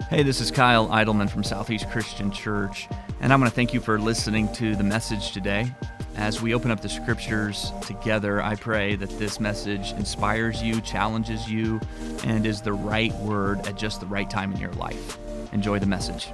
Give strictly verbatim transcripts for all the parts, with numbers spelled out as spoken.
Hey, this is Kyle Eidelman from Southeast Christian Church, and I want to thank you for listening to the message today. As we open up the scriptures together, I pray that this message inspires you, challenges you, and is the right word at just the right time in your life. Enjoy the message.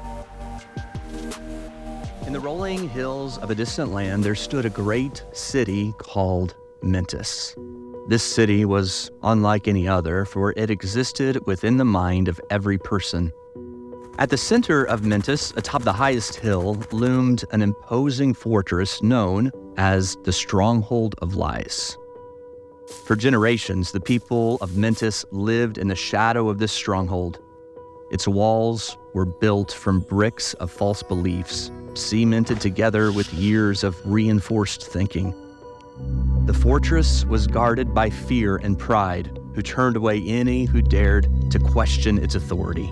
In the rolling hills of a distant land, there stood a great city called Mentis. This city was unlike any other, for it existed within the mind of every person. At the center of Mentis, atop the highest hill, loomed an imposing fortress known as the Stronghold of Lies. For generations, the people of Mentis lived in the shadow of this stronghold. Its walls were built from bricks of false beliefs, cemented together with years of reinforced thinking. The fortress was guarded by fear and pride, who turned away any who dared to question its authority.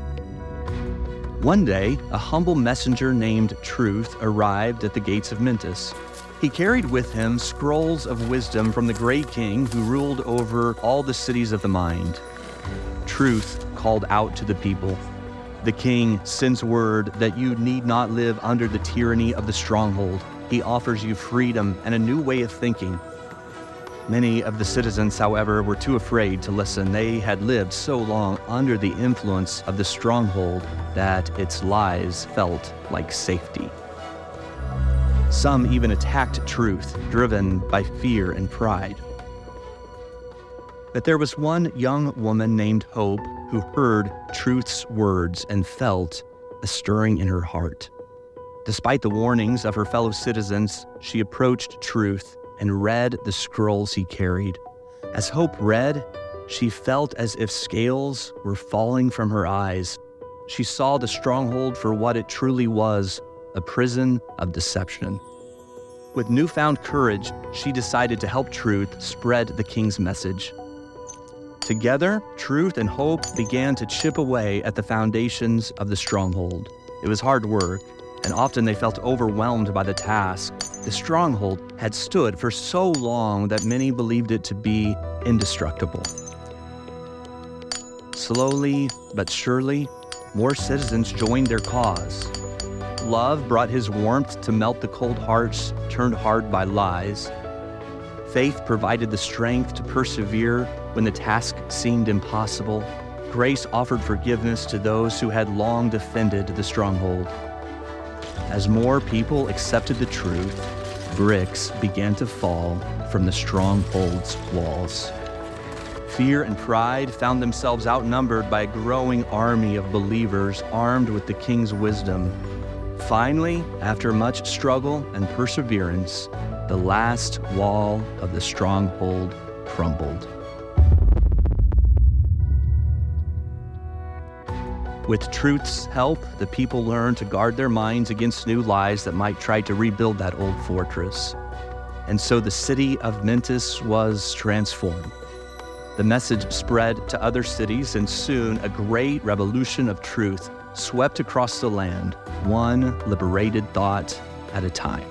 One day, a humble messenger named Truth arrived at the gates of Mentis. He carried with him scrolls of wisdom from the great king who ruled over all the cities of the mind. Truth called out to the people, "The king sends word that you need not live under the tyranny of the stronghold. He offers you freedom and a new way of thinking." Many of the citizens, however, were too afraid to listen. They had lived so long under the influence of the stronghold that its lies felt like safety. Some even attacked Truth, driven by fear and pride. But there was one young woman named Hope who heard Truth's words and felt a stirring in her heart. Despite the warnings of her fellow citizens, she approached Truth and read the scrolls he carried. As Hope read, she felt as if scales were falling from her eyes. She saw the stronghold for what it truly was, a prison of deception. With newfound courage, she decided to help Truth spread the king's message. Together, Truth and Hope began to chip away at the foundations of the stronghold. It was hard work, and often they felt overwhelmed by the task. The stronghold had stood for so long that many believed it to be indestructible. Slowly but surely, more citizens joined their cause. Love brought his warmth to melt the cold hearts turned hard by lies. Faith provided the strength to persevere when the task seemed impossible. Grace offered forgiveness to those who had long defended the stronghold. As more people accepted the truth, bricks began to fall from the stronghold's walls. Fear and pride found themselves outnumbered by a growing army of believers armed with the king's wisdom. Finally, after much struggle and perseverance, the last wall of the stronghold crumbled. With Truth's help, the people learned to guard their minds against new lies that might try to rebuild that old fortress. And so the city of Mentis was transformed. The message spread to other cities, and soon a great revolution of truth swept across the land, one liberated thought at a time.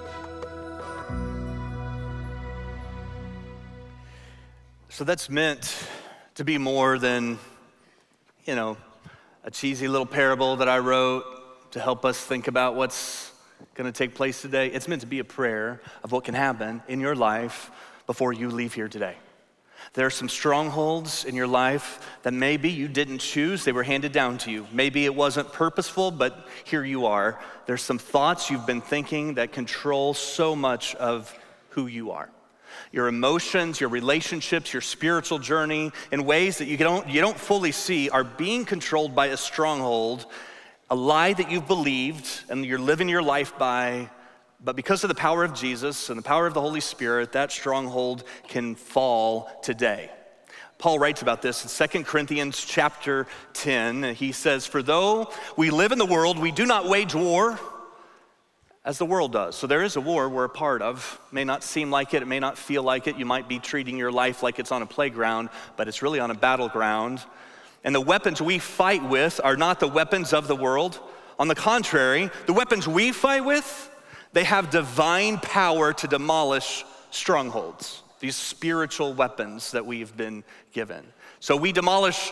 So that's meant to be more than, you know, a cheesy little parable that I wrote to help us think about what's going to take place today. It's meant to be a prayer of what can happen in your life before you leave here today. There are some strongholds in your life that maybe you didn't choose, they were handed down to you. Maybe it wasn't purposeful, but here you are. There's some thoughts you've been thinking that control so much of who you are. Your emotions, your relationships, your spiritual journey, in ways that you don't, you don't fully see, are being controlled by a stronghold, a lie that you've believed and you're living your life by. But because of the power of Jesus and the power of the Holy Spirit, that stronghold can fall today. Paul writes about this in Second Corinthians chapter ten. He says, "For though we live in the world, we do not wage war as the world does." So there is a war we're a part of. It may not seem like it, it may not feel like it. You might be treating your life like it's on a playground, but it's really on a battleground. And the weapons we fight with are not the weapons of the world. On the contrary, the weapons we fight with, they have divine power to demolish strongholds, these spiritual weapons that we've been given. So we demolish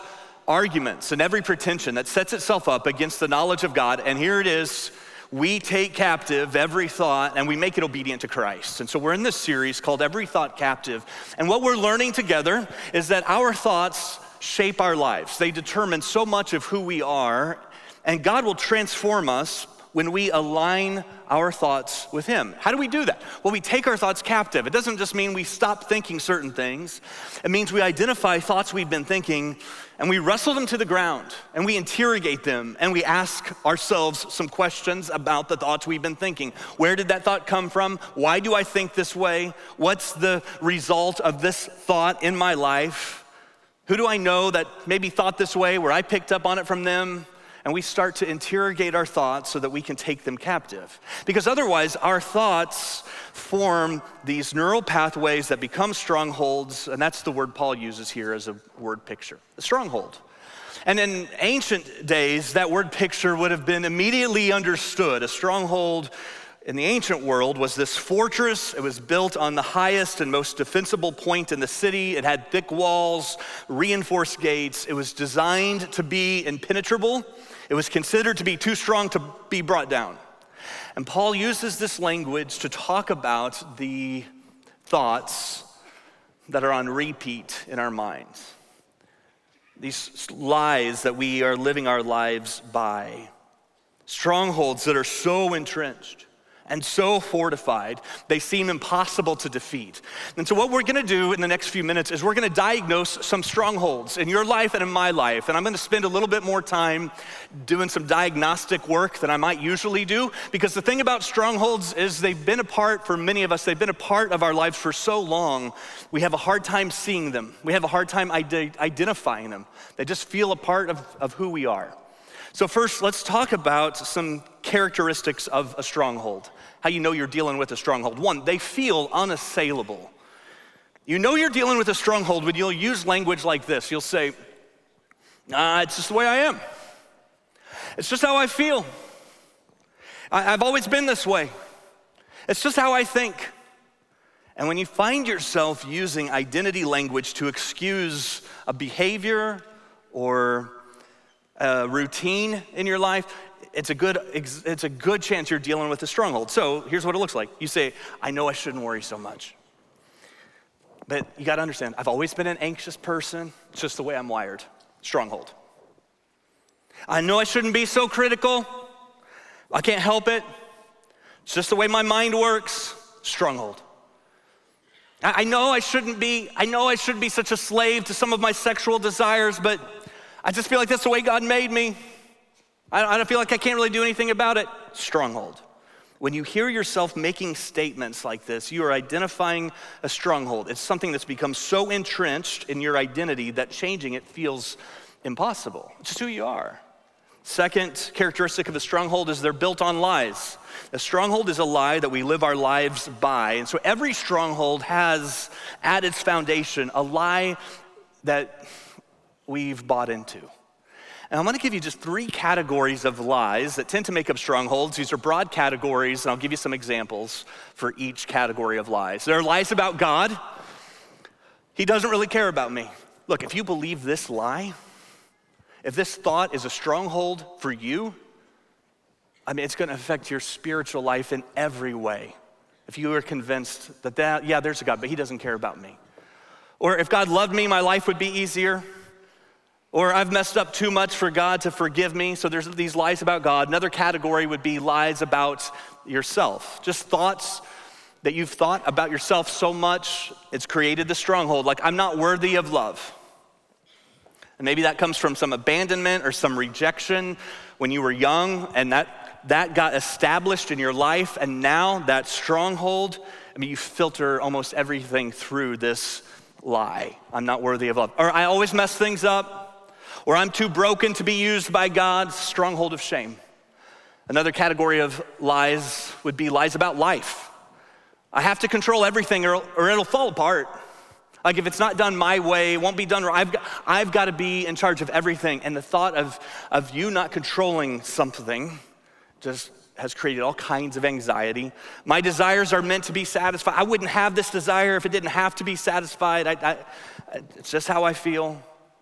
arguments and every pretension that sets itself up against the knowledge of God. And here it is, we take captive every thought and we make it obedient to Christ. And so we're in this series called Every Thought Captive. And what we're learning together is that our thoughts shape our lives. They determine so much of who we are, and God will transform us when we align our thoughts with Him. How do we do that? Well, we take our thoughts captive. It doesn't just mean we stop thinking certain things. It means we identify thoughts we've been thinking and we wrestle them to the ground and we interrogate them and we ask ourselves some questions about the thoughts we've been thinking. Where did that thought come from? Why do I think this way? What's the result of this thought in my life? Who do I know that maybe thought this way where I picked up on it from them? And we start to interrogate our thoughts so that we can take them captive. Because otherwise, our thoughts form these neural pathways that become strongholds, and that's the word Paul uses here as a word picture, a stronghold. And in ancient days, that word picture would have been immediately understood. A stronghold in the ancient world was this fortress. It was built on the highest and most defensible point in the city. It had thick walls, reinforced gates. It was designed to be impenetrable. It was considered to be too strong to be brought down. And Paul uses this language to talk about the thoughts that are on repeat in our minds. These lies that we are living our lives by. Strongholds that are so entrenched and so fortified, they seem impossible to defeat. And so what we're gonna do in the next few minutes is we're gonna diagnose some strongholds in your life and in my life. And I'm gonna spend a little bit more time doing some diagnostic work than I might usually do, because the thing about strongholds is they've been a part, for many of us, they've been a part of our lives for so long, we have a hard time seeing them. We have a hard time ide- identifying them. They just feel a part of, of who we are. So first, let's talk about some characteristics of a stronghold. How you know you're dealing with a stronghold. One, they feel unassailable. You know you're dealing with a stronghold when you'll use language like this. You'll say, nah, it's just the way I am. It's just how I feel. I, I've always been this way. It's just how I think. And when you find yourself using identity language to excuse a behavior or a routine in your life, it's a good it's a good chance you're dealing with a stronghold. So here's what it looks like. You say, I know I shouldn't worry so much. But you gotta understand, I've always been an anxious person. It's just the way I'm wired. Stronghold. I know I shouldn't be so critical. I can't help it. It's just the way my mind works. Stronghold. I know I shouldn't be, I know I shouldn't be such a slave to some of my sexual desires, but I just feel like that's the way God made me. I don't feel like I can't really do anything about it. Stronghold. When you hear yourself making statements like this, you are identifying a stronghold. It's something that's become so entrenched in your identity that changing it feels impossible. It's just who you are. Second characteristic of a stronghold is they're built on lies. A stronghold is a lie that we live our lives by. And so every stronghold has at its foundation a lie that we've bought into. And I'm gonna give you just three categories of lies that tend to make up strongholds. These are broad categories, and I'll give you some examples for each category of lies. There are lies about God. He doesn't really care about me. Look, if you believe this lie, if this thought is a stronghold for you, I mean, it's gonna affect your spiritual life in every way. If you are convinced that, that yeah, there's a God, but He doesn't care about me. Or if God loved me, my life would be easier. Or I've messed up too much for God to forgive me. So there's these lies about God. Another category would be lies about yourself. Just thoughts that you've thought about yourself so much, it's created the stronghold. Like, I'm not worthy of love. And maybe that comes from some abandonment or some rejection when you were young, and that, that got established in your life. And now that stronghold, I mean, you filter almost everything through this lie. I'm not worthy of love. Or I always mess things up. Or I'm too broken to be used by God. Stronghold of shame. Another category of lies would be lies about life. I have to control everything or, or it'll fall apart. Like if it's not done my way, it won't be done right. I've got, I've got to be in charge of everything. And the thought of, of you not controlling something just has created all kinds of anxiety. My desires are meant to be satisfied. I wouldn't have this desire if it didn't have to be satisfied. I, I, it's just how I feel.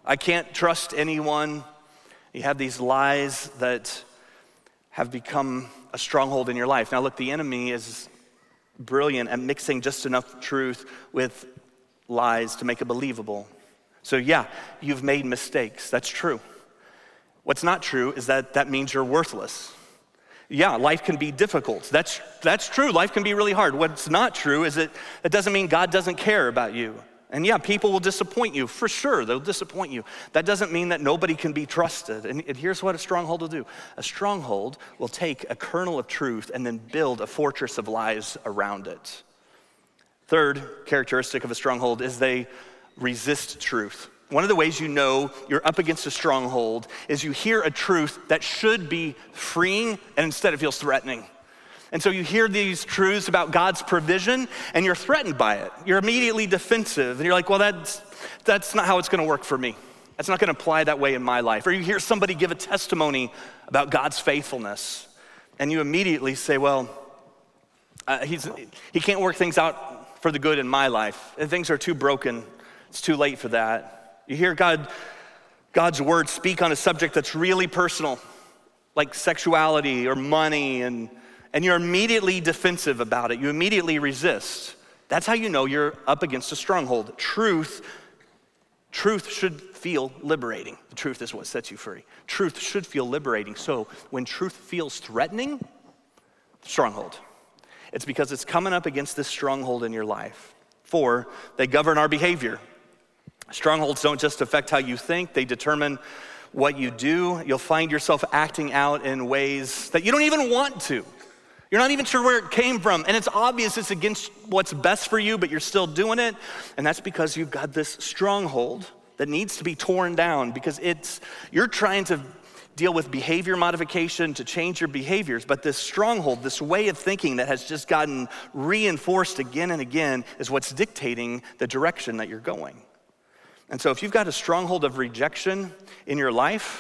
I can't trust anyone. You have these lies that have become a stronghold in your life. Now look, the enemy is brilliant at mixing just enough truth with lies to make it believable. So yeah, you've made mistakes. That's true. What's not true is that that means you're worthless. Yeah, life can be difficult. That's that's true. Life can be really hard. What's not true is that it doesn't mean God doesn't care about you. And yeah, people will disappoint you, for sure, they'll disappoint you. That doesn't mean that nobody can be trusted. And, and here's what a stronghold will do. A stronghold will take a kernel of truth and then build a fortress of lies around it. Third characteristic of a stronghold is they resist truth. One of the ways you know you're up against a stronghold is you hear a truth that should be freeing and instead it feels threatening. And so you hear these truths about God's provision and you're threatened by it. You're immediately defensive and you're like, well, that's, that's not how it's gonna work for me. That's not gonna apply that way in my life. Or you hear somebody give a testimony about God's faithfulness and you immediately say, well, uh, he's, he can't work things out for the good in my life. And things are too broken, it's too late for that. You hear God, God's word speak on a subject that's really personal, like sexuality or money, and, and you're immediately defensive about it. You immediately resist. That's how you know you're up against a stronghold. Truth, truth should feel liberating. The truth is what sets you free. Truth should feel liberating. So when truth feels threatening, stronghold. It's because it's coming up against this stronghold in your life. Four, they govern our behavior. Strongholds don't just affect how you think, they determine what you do. You'll find yourself acting out in ways that you don't even want to. You're not even sure where it came from, and it's obvious it's against what's best for you, but you're still doing it, and that's because you've got this stronghold that needs to be torn down because it's you're trying to deal with behavior modification to change your behaviors, but this stronghold, this way of thinking that has just gotten reinforced again and again is what's dictating the direction that you're going. And so if you've got a stronghold of rejection in your life,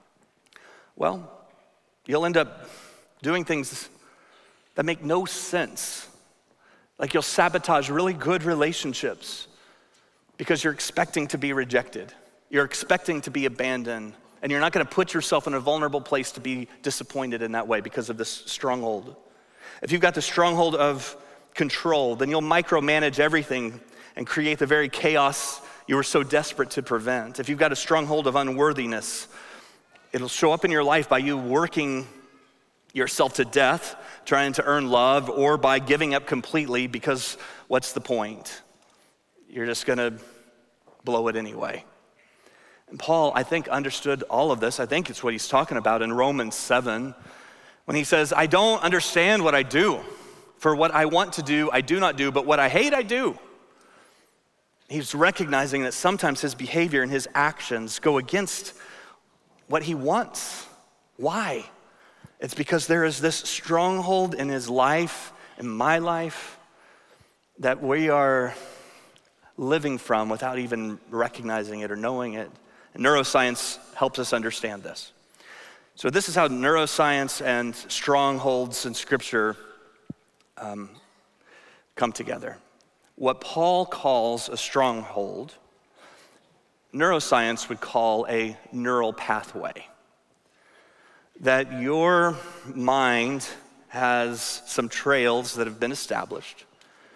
well, you'll end up doing things that make no sense. Like you'll sabotage really good relationships because you're expecting to be rejected. You're expecting to be abandoned. And you're not gonna put yourself in a vulnerable place to be disappointed in that way because of this stronghold. If you've got the stronghold of control, then you'll micromanage everything and create the very chaos you were so desperate to prevent. If you've got a stronghold of unworthiness, it'll show up in your life by you working yourself to death, trying to earn love, or by giving up completely because what's the point? You're just gonna blow it anyway. And Paul, I think, understood all of this. I think it's what he's talking about in Romans seven, when he says, I don't understand what I do. For what I want to do, I do not do, but what I hate, I do. He's recognizing that sometimes his behavior and his actions go against what he wants. Why? It's because there is this stronghold in his life, in my life, that we are living from without even recognizing it or knowing it. And neuroscience helps us understand this. So this is how neuroscience and strongholds in Scripture um, come together. What Paul calls a stronghold, neuroscience would call a neural pathway. That your mind has some trails that have been established.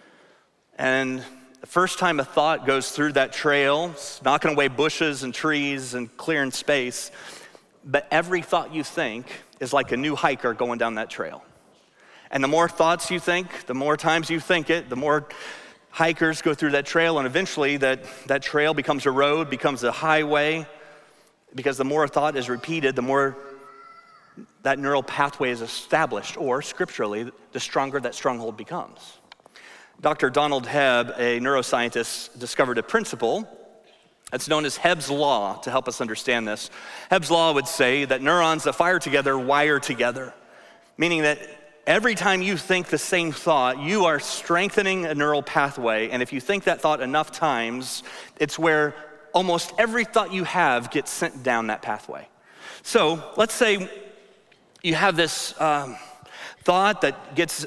And the first time a thought goes through that trail, it's knocking away bushes and trees and clearing space, but every thought you think is like a new hiker going down that trail. And the more thoughts you think, the more times you think it, the more hikers go through that trail, and eventually that, that trail becomes a road, becomes a highway, because the more a thought is repeated, the more that neural pathway is established, or scripturally, the stronger that stronghold becomes. Doctor Donald Hebb, a neuroscientist, discovered a principle that's known as Hebb's Law to help us understand this. Hebb's Law would say that neurons that fire together wire together, meaning that every time you think the same thought, you are strengthening a neural pathway, and if you think that thought enough times, it's where almost every thought you have gets sent down that pathway. So let's say you have this um, thought that gets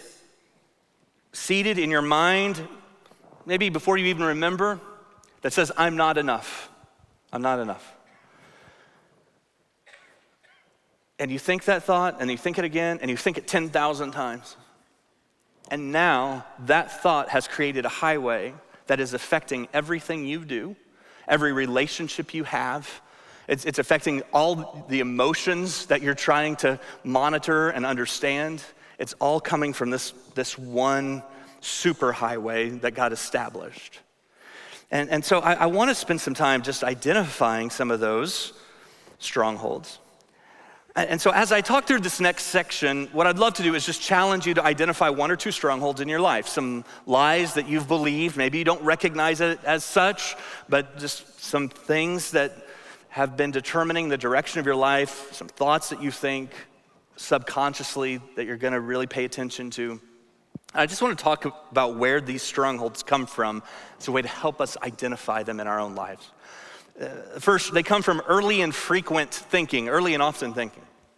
seated in your mind, maybe before you even remember, that says, I'm not enough. I'm not enough. And you think that thought, and you think it again, and you think it ten thousand times. And now that thought has created a highway that is affecting everything you do, every relationship you have. It's, it's affecting all the emotions that you're trying to monitor and understand. It's all coming from this, this one superhighway that God established. And, and so I, I want to spend some time just identifying some of those strongholds. And, and so as I talk through this next section, what I'd love to do is just challenge you to identify one or two strongholds in your life, some lies that you've believed. Maybe you don't recognize it as such, but just some things that have been determining the direction of your life, some thoughts that you think subconsciously that you're gonna really pay attention to. I just want to talk about where these strongholds come from. It's a way to help us identify them in our own lives. Uh, first, they come from early and frequent thinking, early and often thinking.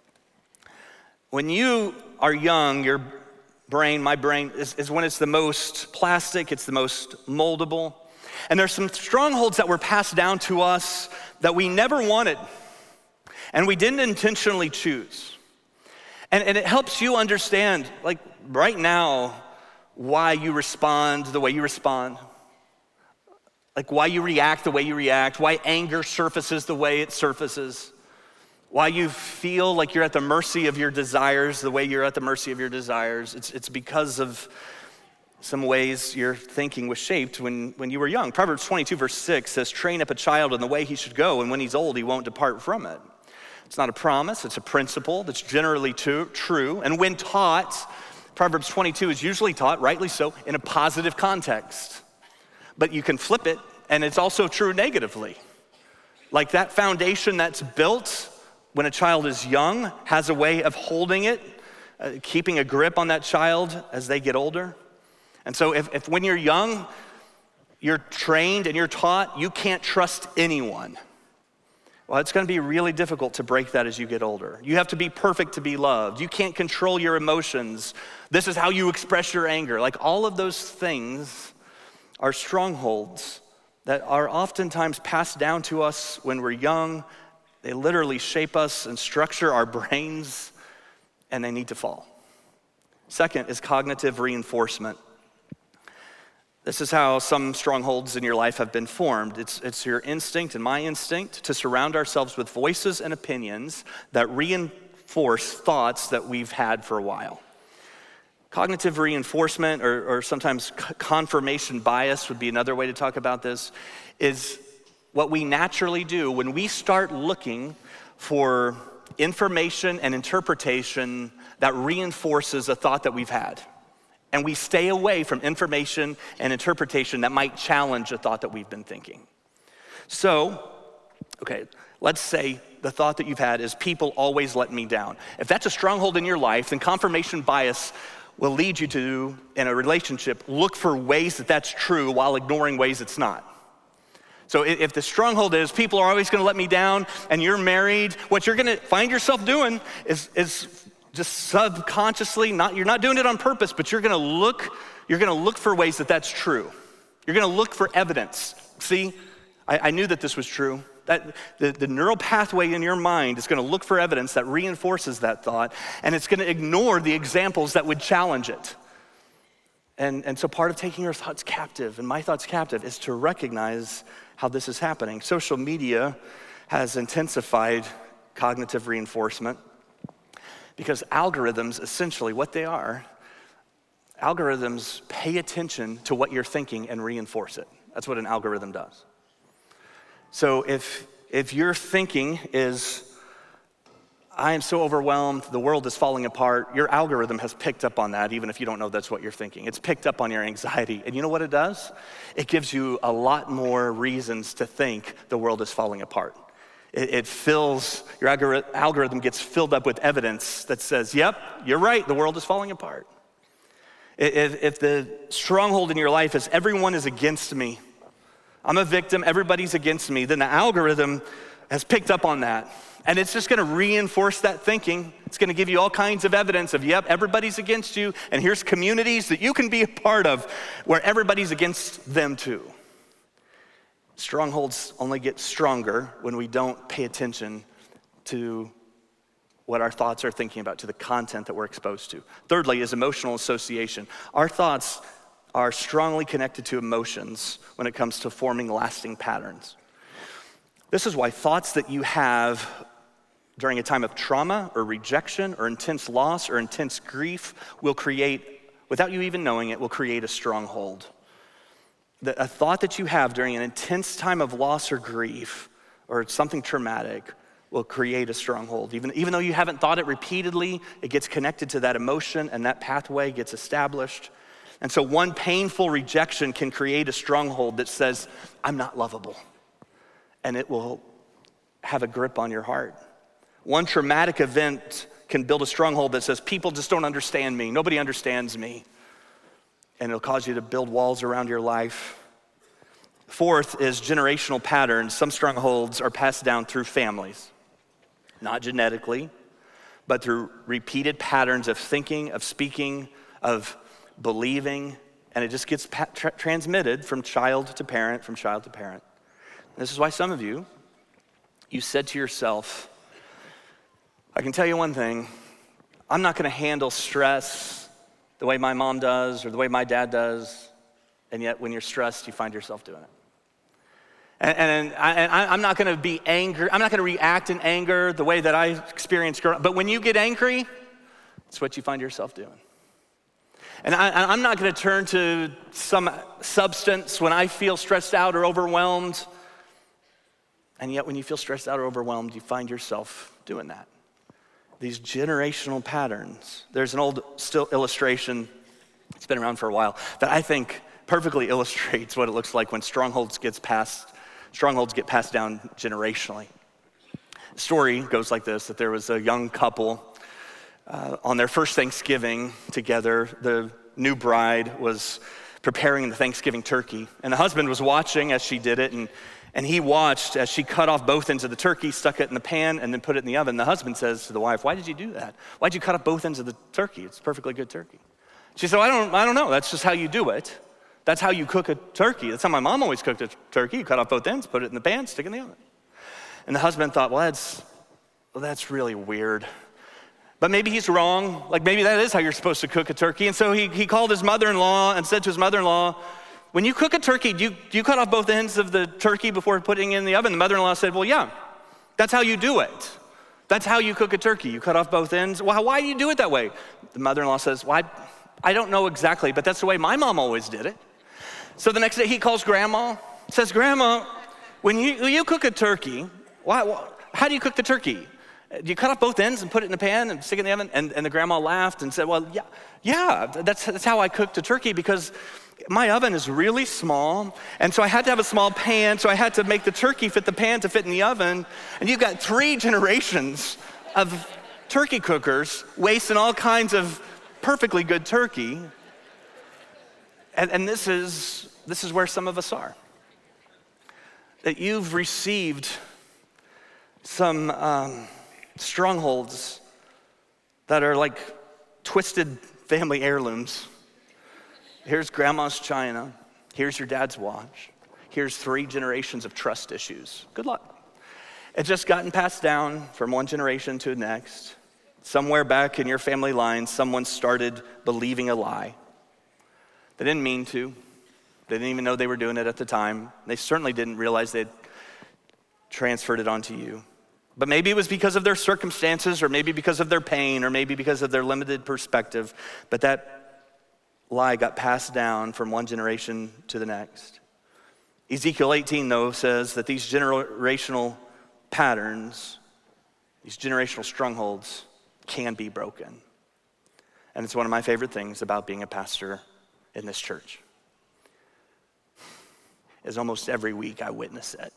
When you are young, your brain, my brain, is, is when it's the most plastic, it's the most moldable. And there's some strongholds that were passed down to us that we never wanted and we didn't intentionally choose. And, and it helps you understand, like right now, why you respond the way you respond. Like why you react the way you react, why anger surfaces the way it surfaces, why you feel like you're at the mercy of your desires the way you're at the mercy of your desires. It's, it's because of some ways your thinking was shaped when, when you were young. Proverbs twenty-two verse six says, train up a child in the way he should go, and when he's old, he won't depart from it. It's not a promise, it's a principle that's generally true, true. And when taught, Proverbs twenty-two is usually taught, rightly so, in a positive context. But you can flip it, and it's also true negatively. Like that foundation that's built when a child is young has a way of holding it, uh, keeping a grip on that child as they get older. And so if, if when you're young, you're trained and you're taught, you can't trust anyone. Well, it's gonna be really difficult to break that as you get older. You have to be perfect to be loved. You can't control your emotions. This is how you express your anger. Like all of those things are strongholds that are oftentimes passed down to us when we're young. They literally shape us and structure our brains, and they need to fall. Second is cognitive reinforcement. This is how some strongholds in your life have been formed. It's, it's your instinct and my instinct to surround ourselves with voices and opinions that reinforce thoughts that we've had for a while. Cognitive reinforcement, or, or sometimes confirmation bias would be another way to talk about this, is what we naturally do when we start looking for information and interpretation that reinforces a thought that we've had. And we stay away from information and interpretation that might challenge a thought that we've been thinking. So, okay, let's say the thought that you've had is people always let me down. If that's a stronghold in your life, then confirmation bias will lead you to, in a relationship, look for ways that that's true while ignoring ways it's not. So if the stronghold is people are always gonna let me down and you're married, what you're gonna find yourself doing is, is just subconsciously, not, you're not doing it on purpose, but you're gonna look, you're gonna look for ways that that's true. You're gonna look for evidence. See, I, I knew that this was true. That the, the neural pathway in your mind is gonna look for evidence that reinforces that thought, and it's gonna ignore the examples that would challenge it. And, and so part of taking your thoughts captive, and my thoughts captive, is to recognize how this is happening. Social media has intensified cognitive reinforcement because algorithms, essentially what they are, algorithms pay attention to what you're thinking and reinforce it. That's what an algorithm does. So if, if your thinking is, I am so overwhelmed, the world is falling apart, your algorithm has picked up on that, even if you don't know that's what you're thinking. It's picked up on your anxiety. And you know what it does? It gives you a lot more reasons to think the world is falling apart. It, it fills, your algori- algorithm gets filled up with evidence that says, yep, you're right, the world is falling apart. If, if the stronghold in your life is everyone is against me, I'm a victim, everybody's against me, then the algorithm has picked up on that. And it's just gonna reinforce that thinking. It's gonna give you all kinds of evidence of, yep, everybody's against you, and here's communities that you can be a part of where everybody's against them too. Strongholds only get stronger when we don't pay attention to what our thoughts are thinking about, to the content that we're exposed to. Thirdly is emotional association. Our thoughts are strongly connected to emotions when it comes to forming lasting patterns. This is why thoughts that you have during a time of trauma or rejection or intense loss or intense grief will create, without you even knowing it, will create a stronghold. The, a thought that you have during an intense time of loss or grief or something traumatic will create a stronghold. Even, even though you haven't thought it repeatedly, it gets connected to that emotion and that pathway gets established. And so one painful rejection can create a stronghold that says, I'm not lovable. And it will have a grip on your heart. One traumatic event can build a stronghold that says, people just don't understand me. Nobody understands me. And it'll cause you to build walls around your life. Fourth is generational patterns. Some strongholds are passed down through families. Not genetically, but through repeated patterns of thinking, of speaking, of believing, and it just gets pa- tra- transmitted from child to parent, from child to parent. And this is why some of you, you said to yourself, I can tell you one thing, I'm not gonna handle stress the way my mom does or the way my dad does, and yet when you're stressed, you find yourself doing it. And, and, I, and I'm not gonna be angry, I'm not gonna react in anger the way that I experienced growing up, but when you get angry, it's what you find yourself doing. And I, I'm not gonna turn to some substance when I feel stressed out or overwhelmed, and yet when you feel stressed out or overwhelmed, you find yourself doing that. These generational patterns. There's an old still illustration, it's been around for a while, that I think perfectly illustrates what it looks like when strongholds gets passed Strongholds get passed down generationally. The story goes like this, that there was a young couple uh, on their first Thanksgiving together. The new bride was preparing the Thanksgiving turkey, and the husband was watching as she did it, and, and he watched as she cut off both ends of the turkey, stuck it in the pan, and then put it in the oven. The husband says to the wife, why did you do that? Why'd you cut off both ends of the turkey? It's perfectly good turkey. She said, well, I don't, I don't know, that's just how you do it. That's how you cook a turkey. That's how my mom always cooked a turkey. You cut off both ends, put it in the pan, stick it in the oven. And the husband thought, well, that's, well, that's really weird. But maybe he's wrong. Like maybe that is how you're supposed to cook a turkey. And so he, he called his mother-in-law and said to his mother-in-law, when you cook a turkey, do you, do you cut off both ends of the turkey before putting it in the oven? The mother-in-law said, well, yeah, that's how you do it. That's how you cook a turkey. You cut off both ends. Well, why do you do it that way? The mother-in-law says, well, I, I don't know exactly, but that's the way my mom always did it. So the next day he calls grandma, says, Grandma, when you, when you cook a turkey, why, why, how do you cook the turkey? Do you cut off both ends and put it in the pan and stick it in the oven? And, and the grandma laughed and said, well, yeah, yeah, that's, that's how I cooked a turkey because my oven is really small. And so I had to have a small pan. So I had to make the turkey fit the pan to fit in the oven. And you've got three generations of turkey cookers wasting all kinds of perfectly good turkey. And, and this is this is where some of us are. That you've received some um, strongholds that are like twisted family heirlooms. Here's grandma's china. Here's your dad's watch. Here's three generations of trust issues. Good luck. It's just gotten passed down from one generation to the next. Somewhere back in your family line, someone started believing a lie. They didn't mean to. They didn't even know they were doing it at the time. They certainly didn't realize they'd transferred it onto you. But maybe it was because of their circumstances, or maybe because of their pain, or maybe because of their limited perspective. But that lie got passed down from one generation to the next. Ezekiel eighteen, though, says that these generational patterns, these generational strongholds can be broken. And it's one of my favorite things about being a pastor in this church, is almost every week I witness it.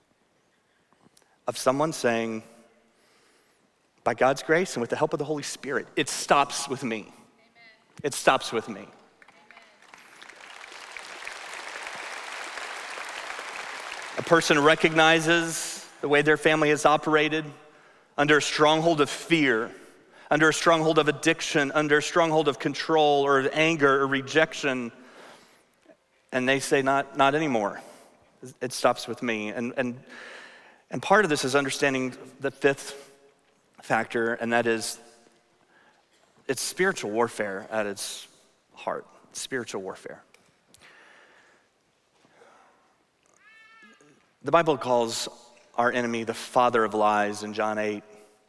Of someone saying, by God's grace and with the help of the Holy Spirit, it stops with me. Amen. It stops with me. Amen. A person recognizes the way their family has operated under a stronghold of fear, under a stronghold of addiction, under a stronghold of control or anger or rejection, and they say, not, not anymore. It stops with me. And, and, and part of this is understanding the fifth factor, and that is it's spiritual warfare at its heart. Spiritual warfare. The Bible calls our enemy the father of lies in John eight.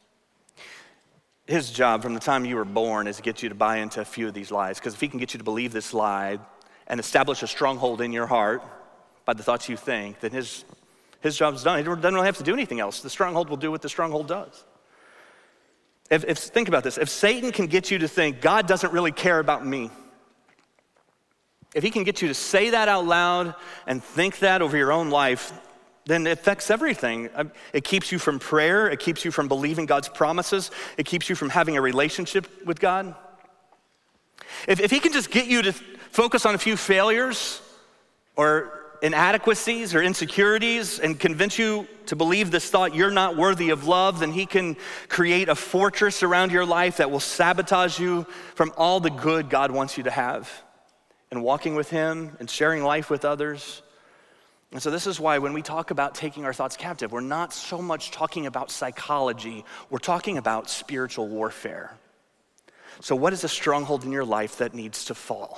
His job from the time you were born is to get you to buy into a few of these lies, because if he can get you to believe this lie and establish a stronghold in your heart by the thoughts you think, then his, his job's done. He doesn't really have to do anything else. The stronghold will do what the stronghold does. If, if think about this. If Satan can get you to think, God doesn't really care about me, if he can get you to say that out loud and think that over your own life, then it affects everything. It keeps you from prayer. It keeps you from believing God's promises. It keeps you from having a relationship with God. If, if he can just get you to focus on a few failures or inadequacies or insecurities and convince you to believe this thought, you're not worthy of love, then he can create a fortress around your life that will sabotage you from all the good God wants you to have and walking with him and sharing life with others. And so this is why when we talk about taking our thoughts captive, we're not so much talking about psychology, we're talking about spiritual warfare. So what is a stronghold in your life that needs to fall?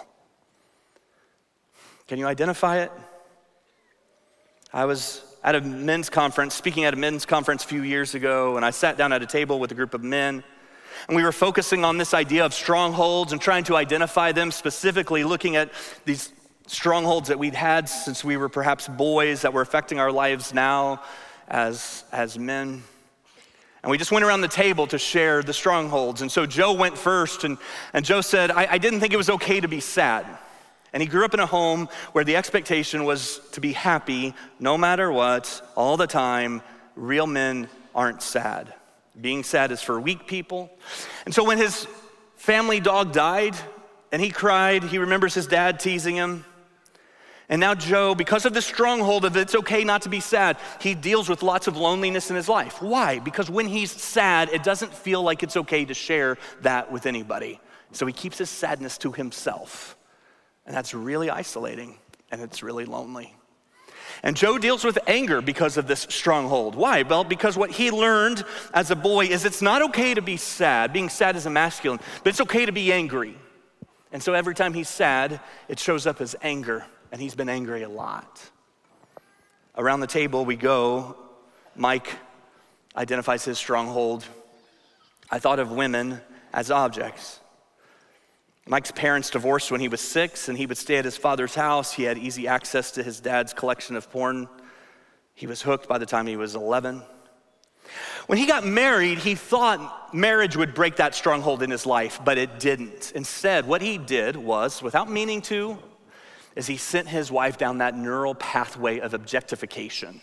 Can you identify it? I was at a men's conference, speaking at a men's conference a few years ago, and I sat down at a table with a group of men, and we were focusing on this idea of strongholds and trying to identify them, specifically looking at these strongholds that we'd had since we were perhaps boys that were affecting our lives now as, as men. And we just went around the table to share the strongholds. And so Joe went first, and, and Joe said, I, I didn't think it was okay to be sad. And he grew up in a home where the expectation was to be happy no matter what, all the time. Real men aren't sad. Being sad is for weak people. And so when his family dog died and he cried, he remembers his dad teasing him. And now Joe, because of the stronghold of it's okay not to be sad, he deals with lots of loneliness in his life. Why? Because when he's sad, it doesn't feel like it's okay to share that with anybody. So he keeps his sadness to himself. And that's really isolating, and it's really lonely. And Joe deals with anger because of this stronghold. Why? Well, because what he learned as a boy is it's not okay to be sad. Being sad is a masculine, but it's okay to be angry. And so every time he's sad, it shows up as anger, and he's been angry a lot. Around the table we go. Mike identifies his stronghold. I thought of women as objects. Mike's parents divorced when he was six, and he would stay at his father's house. He had easy access to his dad's collection of porn. He was hooked by the time he was eleven. When he got married, he thought marriage would break that stronghold in his life, but it didn't. Instead, what he did was, without meaning to, is he sent his wife down that neural pathway of objectification.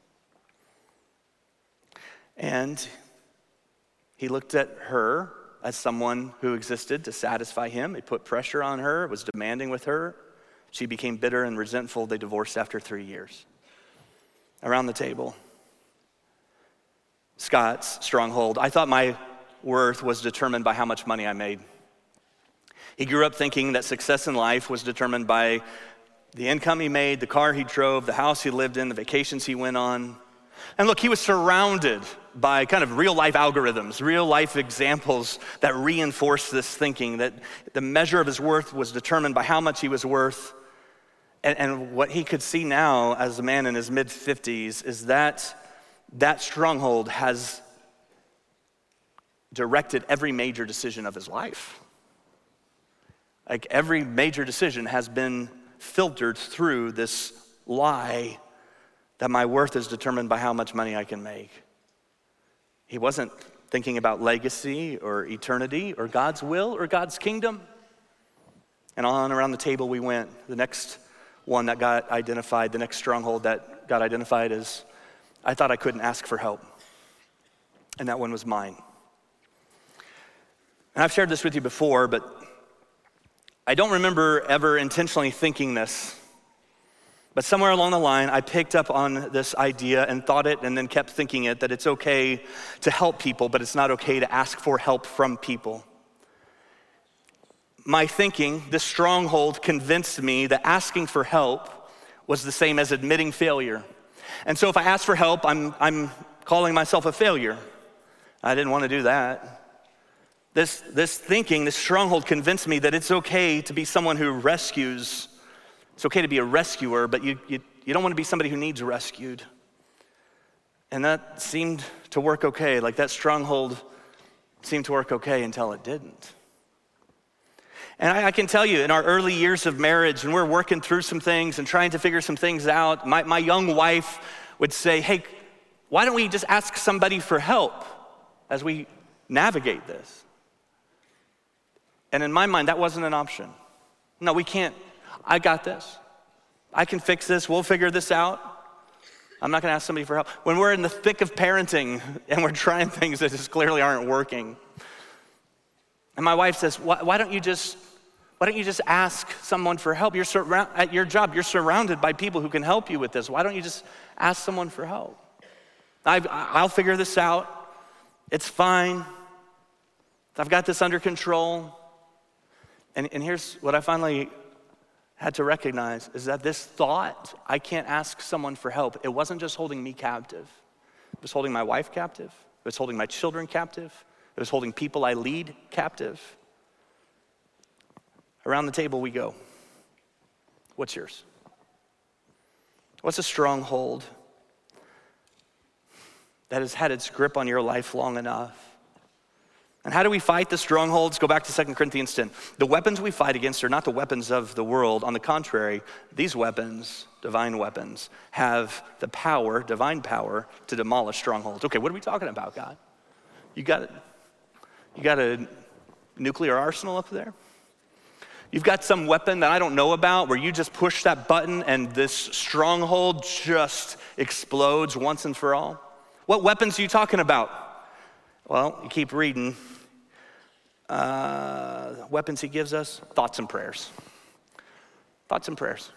And he looked at her as someone who existed to satisfy him. He put pressure on her, was demanding with her. She became bitter and resentful. They divorced after three years. Around the table, Scott's stronghold. I thought my worth was determined by how much money I made. He grew up thinking that success in life was determined by the income he made, the car he drove, the house he lived in, the vacations he went on. And look, he was surrounded by kind of real life algorithms, real life examples that reinforce this thinking that the measure of his worth was determined by how much he was worth. And, and what he could see now as a man in his mid fifties is that that stronghold has directed every major decision of his life. Like every major decision has been filtered through this lie that my worth is determined by how much money I can make. He wasn't thinking about legacy or eternity or God's will or God's kingdom. And on around the table we went. The next one that got identified, the next stronghold that got identified is, I thought I couldn't ask for help. And that one was mine. And I've shared this with you before, but I don't remember ever intentionally thinking this. But somewhere along the line, I picked up on this idea and thought it and then kept thinking it, that it's okay to help people, but it's not okay to ask for help from people. My thinking, this stronghold, convinced me that asking for help was the same as admitting failure. And so if I ask for help, I'm, I'm calling myself a failure. I didn't want to do that. This, this thinking, this stronghold convinced me that it's okay to be someone who rescues. It's okay to be a rescuer, but you, you, you don't want to be somebody who needs rescued. And that seemed to work okay. Like that stronghold seemed to work okay until it didn't. And I, I can tell you, in our early years of marriage, when we're working through some things and trying to figure some things out, my, my young wife would say, hey, why don't we just ask somebody for help as we navigate this? And in my mind, that wasn't an option. No, we can't. I got this. I can fix this. We'll figure this out. I'm not going to ask somebody for help. When we're in the thick of parenting and we're trying things that just clearly aren't working, and my wife says, why, why don't you just, why don't you just ask someone for help? You're surround, at your job, you're surrounded by people who can help you with this. Why don't you just ask someone for help? I've, I'll figure this out. It's fine. I've got this under control. And, and here's what I finally had to recognize is that this thought, I can't ask someone for help, it wasn't just holding me captive. It was holding my wife captive. It was holding my children captive. It was holding people I lead captive. Around the table we go. What's yours? What's a stronghold that has had its grip on your life long enough? And how do we fight the strongholds? Go back to Second Corinthians ten. The weapons we fight against are not the weapons of the world. On the contrary, these weapons, divine weapons, have the power, divine power, to demolish strongholds. Okay, what are we talking about, God? You got, you got a nuclear arsenal up there? You've got some weapon that I don't know about where you just push that button and this stronghold just explodes once and for all? What weapons are you talking about? Well, you keep reading. Uh, weapons he gives us, thoughts and prayers. Thoughts and prayers.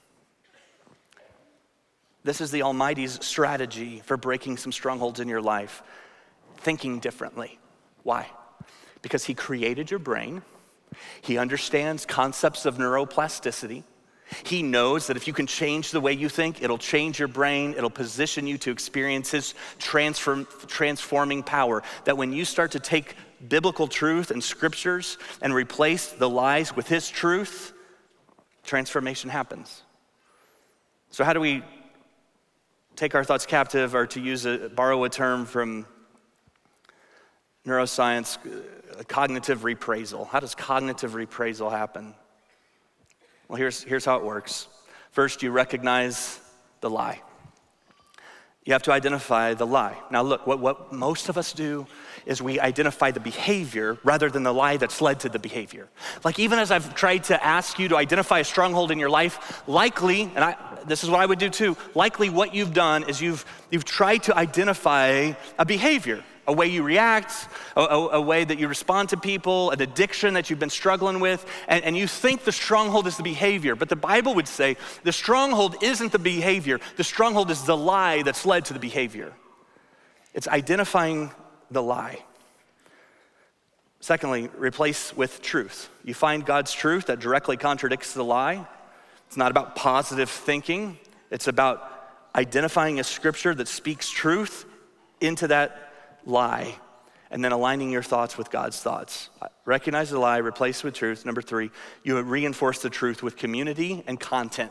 This is the Almighty's strategy for breaking some strongholds in your life. Thinking differently. Why? Because he created your brain. He understands concepts of neuroplasticity. He knows that if you can change the way you think, it'll change your brain, it'll position you to experience his transform, transforming power. That when you start to take biblical truth and scriptures and replace the lies with his truth, transformation happens. So how do we take our thoughts captive, or to use a, borrow a term from neuroscience, cognitive reappraisal? How does cognitive reappraisal happen? Well, here's, here's how it works. First, you recognize the lie. You have to identify the lie. Now look, what, what most of us do is we identify the behavior rather than the lie that's led to the behavior. Like even as I've tried to ask you to identify a stronghold in your life, likely, and I, this is what I would do too, likely what you've done is you've, you've tried to identify a behavior, a way you react, a, a, a way that you respond to people, an addiction that you've been struggling with, and, and you think the stronghold is the behavior. But the Bible would say the stronghold isn't the behavior. The stronghold is the lie that's led to the behavior. It's identifying the lie. Secondly, replace with truth. You find God's truth that directly contradicts the lie. It's not about positive thinking. It's about identifying a scripture that speaks truth into that lie, and then aligning your thoughts with God's thoughts. Recognize the lie, replace with truth. Number three, you reinforce the truth with community and content.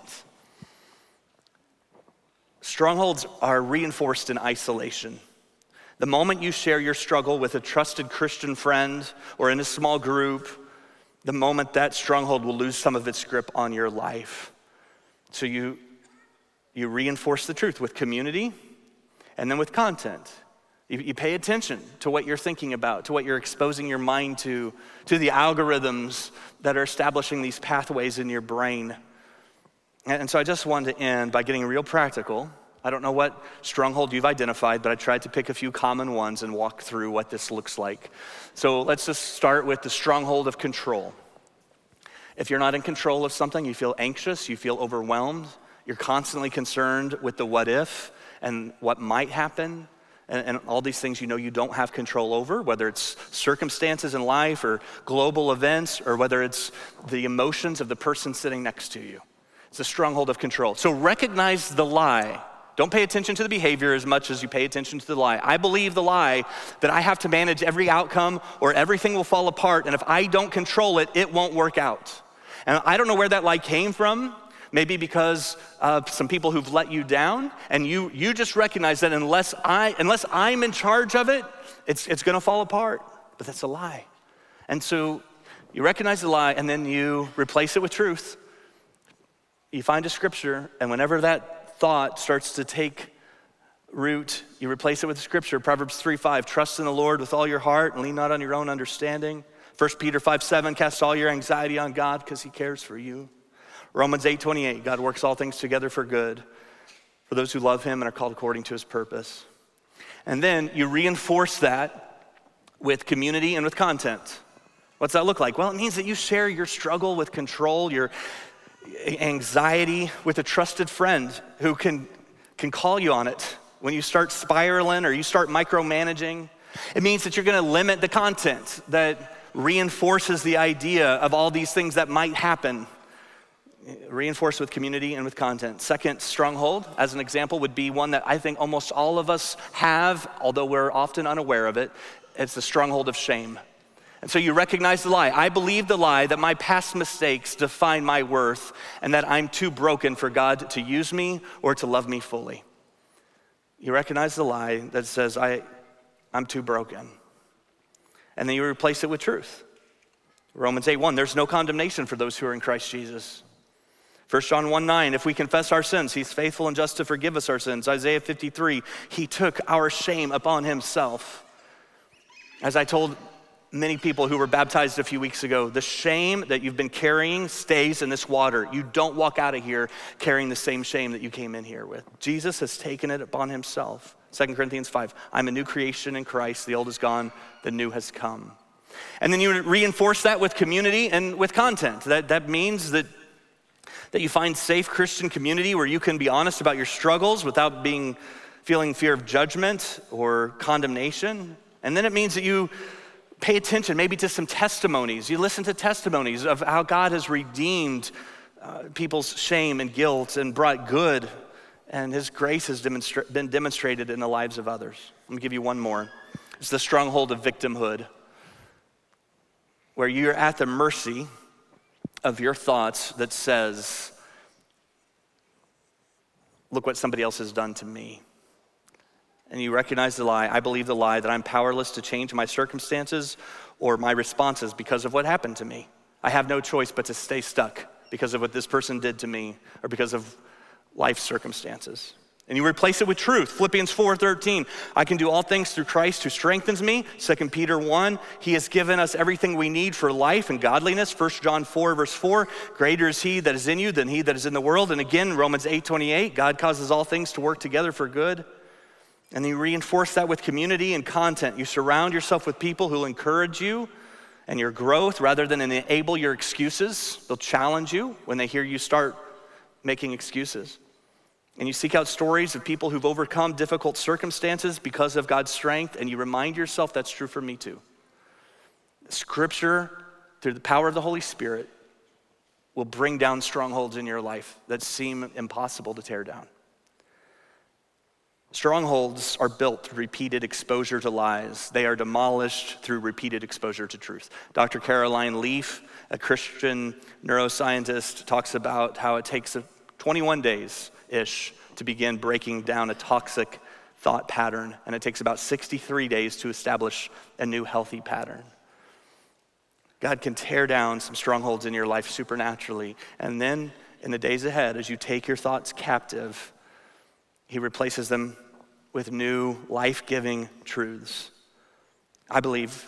Strongholds are reinforced in isolation. The moment you share your struggle with a trusted Christian friend or in a small group, the moment that stronghold will lose some of its grip on your life. So you, you reinforce the truth with community and then with content. You, you pay attention to what you're thinking about, to what you're exposing your mind to, to the algorithms that are establishing these pathways in your brain. And, and so I just wanted to end by getting real practical. I don't know what stronghold you've identified, but I tried to pick a few common ones and walk through what this looks like. So let's just start with the stronghold of control. If you're not in control of something, you feel anxious, you feel overwhelmed, you're constantly concerned with the what if and what might happen, and, and all these things you know you don't have control over, whether it's circumstances in life or global events, or whether it's the emotions of the person sitting next to you. It's a stronghold of control. So recognize the lie Don't pay attention to the behavior as much as you pay attention to the lie. I believe the lie that I have to manage every outcome or everything will fall apart, and if I don't control it, it won't work out. And I don't know where that lie came from. Maybe because of some people who've let you down, and you you just recognize that unless I unless I'm in charge of it, it's it's gonna fall apart. But that's a lie. And so you recognize the lie, and then you replace it with truth. You find a scripture, and whenever that thought starts to take root, you replace it with the scripture. Proverbs three five, trust in the Lord with all your heart and lean not on your own understanding. First Peter five seven, cast all your anxiety on God because he cares for you. Romans eight twenty-eight, God works all things together for good for those who love him and are called according to his purpose. And then you reinforce that with community and with content. What's that look like? Well, it means that you share your struggle with control, your anxiety with a trusted friend who can, can call you on it when you start spiraling or you start micromanaging. It means that you're gonna limit the content that reinforces the idea of all these things that might happen. Reinforce with community and with content. Second stronghold, as an example, would be one that I think almost all of us have, although we're often unaware of it. It's the stronghold of shame. And so you recognize the lie. I believe the lie that my past mistakes define my worth and that I'm too broken for God to use me or to love me fully. You recognize the lie that says, I, I'm too broken. And then you replace it with truth. Romans eight one, there's no condemnation for those who are in Christ Jesus. First John one nine, if we confess our sins, he's faithful and just to forgive us our sins. Isaiah fifty-three, he took our shame upon himself. As I told many people who were baptized a few weeks ago, the shame that you've been carrying stays in this water. You don't walk out of here carrying the same shame that you came in here with. Jesus has taken it upon himself. Second Corinthians five, I'm a new creation in Christ. The old is gone, the new has come. And then you reinforce that with community and with content. That, that means that that you find safe Christian community where you can be honest about your struggles without being feeling fear of judgment or condemnation. And then it means that you pay attention maybe to some testimonies. You listen to testimonies of how God has redeemed uh, people's shame and guilt and brought good, and his grace has demonstra- been demonstrated in the lives of others. Let me give you one more. It's the stronghold of victimhood, where you're at the mercy of your thoughts that says, look what somebody else has done to me. And you recognize the lie. I believe the lie that I'm powerless to change my circumstances or my responses because of what happened to me. I have no choice but to stay stuck because of what this person did to me or because of life circumstances. And you replace it with truth. Philippians four thirteen, I can do all things through Christ who strengthens me. Second Peter one, he has given us everything we need for life and godliness. First John four verse four, greater is he that is in you than he that is in the world. And again, Romans eight twenty-eight, God causes all things to work together for good. And you reinforce that with community and content. You surround yourself with people who will encourage you and your growth rather than enable your excuses. They'll challenge you when they hear you start making excuses. And you seek out stories of people who've overcome difficult circumstances because of God's strength, and you remind yourself that's true for me too. Scripture, through the power of the Holy Spirit, will bring down strongholds in your life that seem impossible to tear down. Strongholds are built through repeated exposure to lies. They are demolished through repeated exposure to truth. Doctor Caroline Leaf, a Christian neuroscientist, talks about how it takes twenty-one days-ish to begin breaking down a toxic thought pattern, and it takes about sixty-three days to establish a new healthy pattern. God can tear down some strongholds in your life supernaturally, and then in the days ahead, as you take your thoughts captive, he replaces them with new life-giving truths. I believe,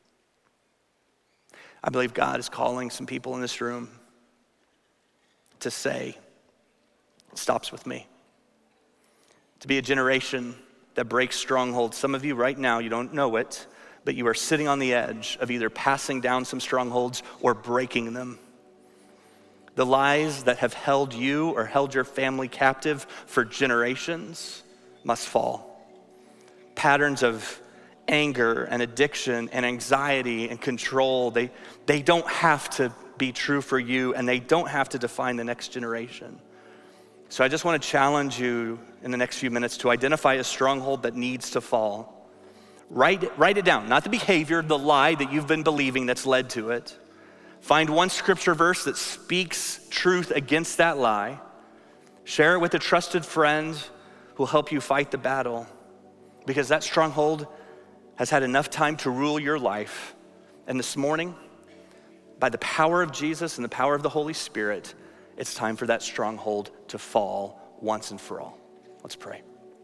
I believe God is calling some people in this room to say, it stops with me. To be a generation that breaks strongholds. Some of you right now, you don't know it, but you are sitting on the edge of either passing down some strongholds or breaking them. The lies that have held you or held your family captive for generations must fall. Patterns of anger and addiction and anxiety and control, they, they don't have to be true for you, and they don't have to define the next generation. So I just want to challenge you in the next few minutes to identify a stronghold that needs to fall. Write, write it down, not the behavior, the lie that you've been believing that's led to it. Find one scripture verse that speaks truth against that lie. Share it with a trusted friend who will help you fight the battle, because that stronghold has had enough time to rule your life. And this morning, by the power of Jesus and the power of the Holy Spirit, it's time for that stronghold to fall once and for all. Let's pray.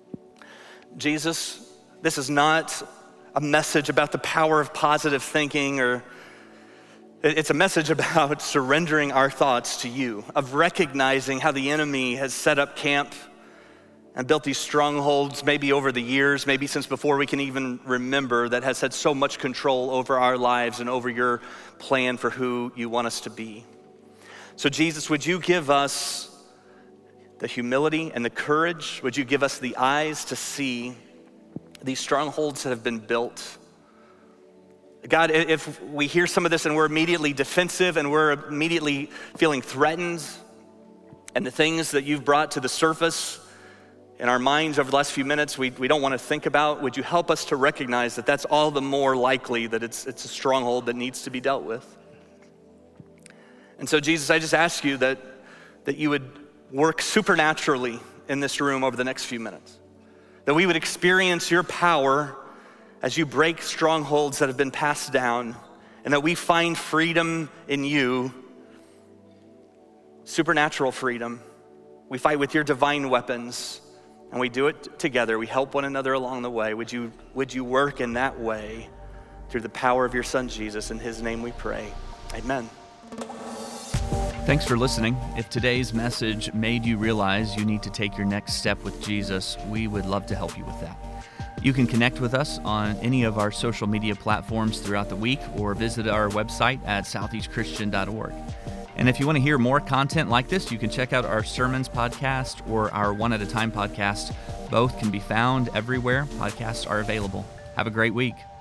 Jesus, this is not a message about the power of positive thinking, or it's a message about surrendering our thoughts to you, of recognizing how the enemy has set up camp and built these strongholds maybe over the years, maybe since before we can even remember, that has had so much control over our lives and over your plan for who you want us to be. So Jesus, would you give us the humility and the courage? Would you give us the eyes to see these strongholds that have been built? God, if we hear some of this and we're immediately defensive and we're immediately feeling threatened, and the things that you've brought to the surface in our minds over the last few minutes we, we don't want to think about, would you help us to recognize that that's all the more likely that it's, it's a stronghold that needs to be dealt with? And so Jesus, I just ask you that, that you would work supernaturally in this room over the next few minutes. That we would experience your power as you break strongholds that have been passed down, and that we find freedom in you, supernatural freedom. We fight with your divine weapons, and we do it together. We help one another along the way. Would you, would you work in that way through the power of your Son, Jesus? In his name we pray. Amen. Thanks for listening. If today's message made you realize you need to take your next step with Jesus, we would love to help you with that. You can connect with us on any of our social media platforms throughout the week, or visit our website at southeast christian dot org. And if you want to hear more content like this, you can check out our Sermons podcast or our One at a Time podcast. Both can be found everywhere podcasts are available. Have a great week.